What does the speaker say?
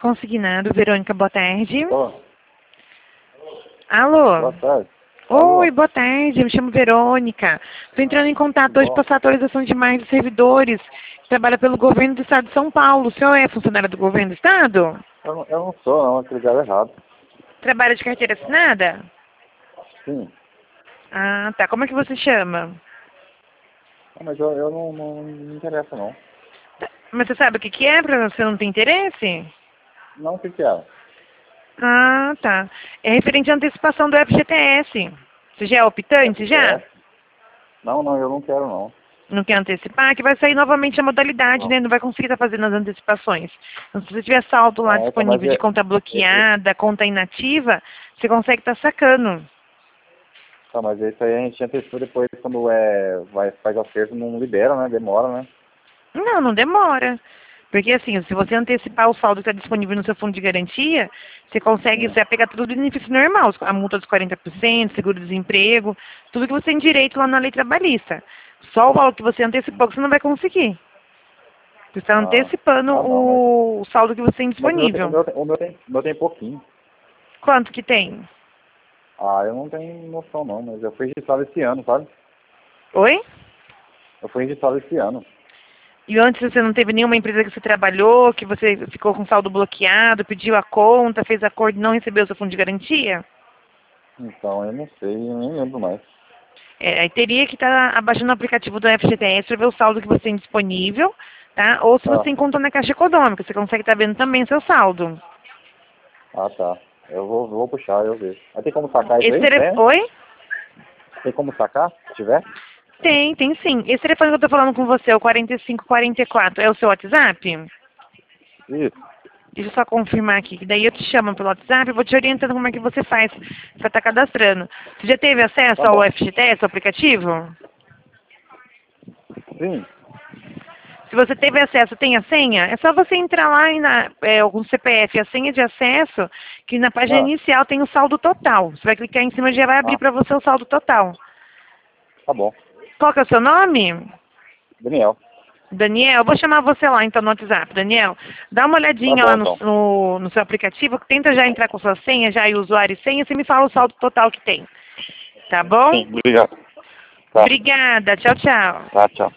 Consignado, Verônica, boa tarde. Tô. Alô? Boa tarde. Oi, Alô? boa tarde, me chamo Verônica. Estou entrando em contato hoje Bom, para passar a atualização de mais dos servidores. Trabalha pelo governo do estado de São Paulo. O senhor é funcionário do governo do estado? eu não sou, não. Aquele lugar errado. Trabalha de carteira assinada? Sim. Ah, tá. Como é que você chama? Mas eu não me interessa, não. Tá. Mas você sabe o que que é, para você não ter interesse? Não, o que que é? Ah, tá. É referente à antecipação do FGTS. Você já é optante, já? FGTS? Não, eu não quero, não. Não quer antecipar, que vai sair novamente a modalidade, Não. né? Não vai conseguir estar fazendo as antecipações. Então, se você tiver saldo lá Então, mas disponível de conta bloqueada, conta inativa, você consegue estar sacando. tá, mas isso aí a gente antecipa depois quando faz acerto, não libera, né? Demora, né? Não, não demora. Porque assim, se você antecipar o saldo que está disponível no seu fundo de garantia, você consegue, Hum. você vai pegar tudo do benefício normal, a multa dos 40%, seguro-desemprego, tudo que você tem direito lá na lei trabalhista. Só o valor que você antecipou que você não vai conseguir. Você está Ah, antecipando não, mas... o saldo que você tem Mas disponível. o meu tem pouquinho. Quanto que tem? Ah, eu não tenho noção, não. Mas eu fui registrado esse ano, sabe? Oi? Eu fui registrado esse ano. E antes você não teve nenhuma empresa que você trabalhou, que você ficou com saldo bloqueado, pediu a conta, fez acordo e não recebeu o seu fundo de garantia? Então, eu não sei, eu nem lembro mais. É, aí teria que estar abaixando o aplicativo do FGTS para ver o saldo que você tem disponível, tá? Ou se você Ah, tem conta na Caixa Econômica, você consegue estar vendo também seu saldo. tá. Eu vou puxar, eu vejo. Mas tem como sacar isso Esse aí? telefone... Tem? Oi? Tem como sacar? Se tiver? Tem sim. Esse telefone que eu tô falando com você, o 4544, é o seu WhatsApp? Isso. Deixa eu só confirmar aqui, que daí eu te chamo pelo WhatsApp e vou te orientando como é que você faz para estar cadastrando. Você já teve acesso Tá ao bom. FGTS, ao aplicativo? Sim. Se você teve acesso, tem a senha? É só você entrar lá algum CPF, a senha de acesso, que na página Ah, inicial tem o saldo total. Você vai clicar em cima e já vai abrir ah, para você o saldo total. tá bom. Qual que é o seu nome? Daniel. Daniel, eu vou chamar você lá então no WhatsApp. Daniel, dá uma Tá olhadinha lá bom, no, então. no, no seu aplicativo, tenta já entrar com sua senha, já e usuário e senha, você me fala o saldo total que tem. Tá bom? Sim, obrigado. Tá, Obrigada. Tchau, tchau. tchau.